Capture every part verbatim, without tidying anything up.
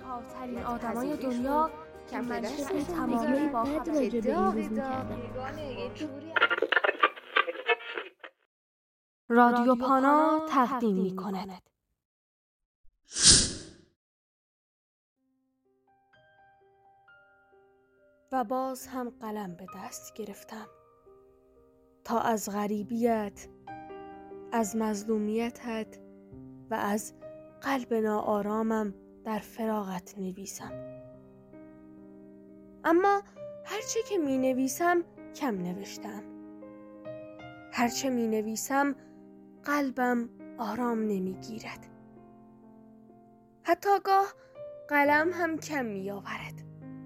رهاترین آدمای دنیا که منشأ تمامی با بعد راجع به این روز می‌کردم. رادیو پانا تقدیم می‌کند. و باز هم قلم به دست گرفتم تا از غریبیت، از مظلومیتت و از قلب ناآرامم در فراقت نویسم. اما هرچه که می نویسم کم نوشتم. هرچه می نویسم قلبم آرام نمی گیرد. حتی گاه قلم هم کم می آورد.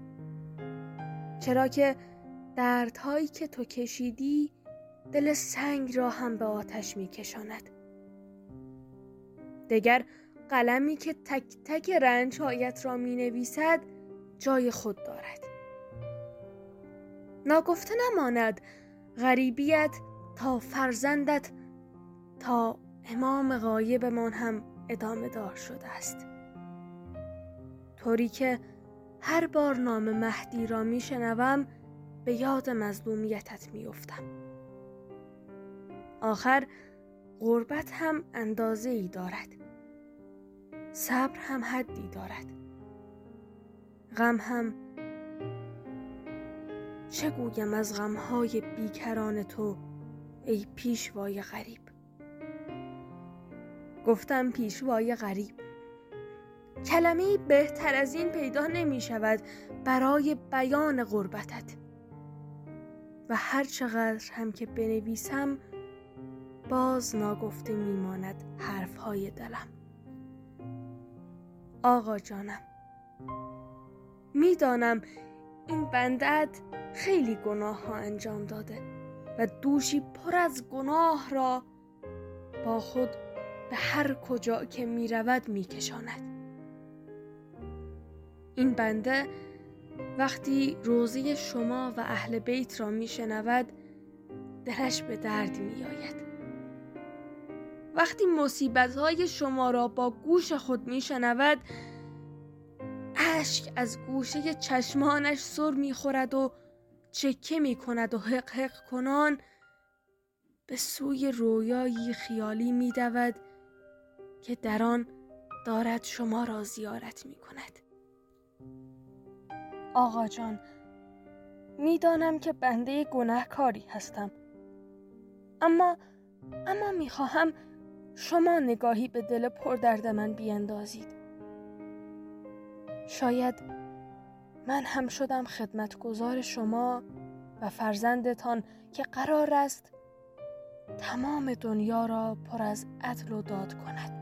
چرا که دردهایی که تو کشیدی دل سنگ را هم به آتش می کشاند. دگر قلمی که تک تک رنج‌هایت را می نویسد جای خود دارد. ناگفته نماند غریبیت تا فرزندت تا امام غایبمان هم ادامه دار شده است. طوری که هر بار نام مهدی را می شنوم به یاد مظلومیتت می افتم. آخر غربت هم اندازه ای دارد. صبر هم حدی دارد. غم هم، چه گویم از غمهای بیکران تو ای پیشوای غریب. گفتم پیشوای غریب. کلمه‌ای بهتر از این پیدا نمی شود برای بیان غربتت. و هر چقدر هم که بنویسم باز ناگفته می ماند حرفهای دلم. آقا جانم، می دانم این بنده‌ات خیلی گناه ها انجام داده و دوشی پر از گناه را با خود به هر کجا که می رود می کشاند. این بنده وقتی روزه شما و اهل بیت را می شنود دلش به درد می آید. وقتی مصیبت‌های شما را با گوش خود می شنود اشک از گوشه چشمانش سر می خورد و چکه می کند و حق حق کنان به سوی رویایی خیالی می دود که در آن دارد شما را زیارت می کند. آقا جان، می دانم که بنده گناهکاری هستم، اما اما می خواهم شما نگاهی به دل پر درد من بیندازید. شاید من هم شدم خدمتگزار شما و فرزندتان که قرار است تمام دنیا را پر از عدل و داد کند.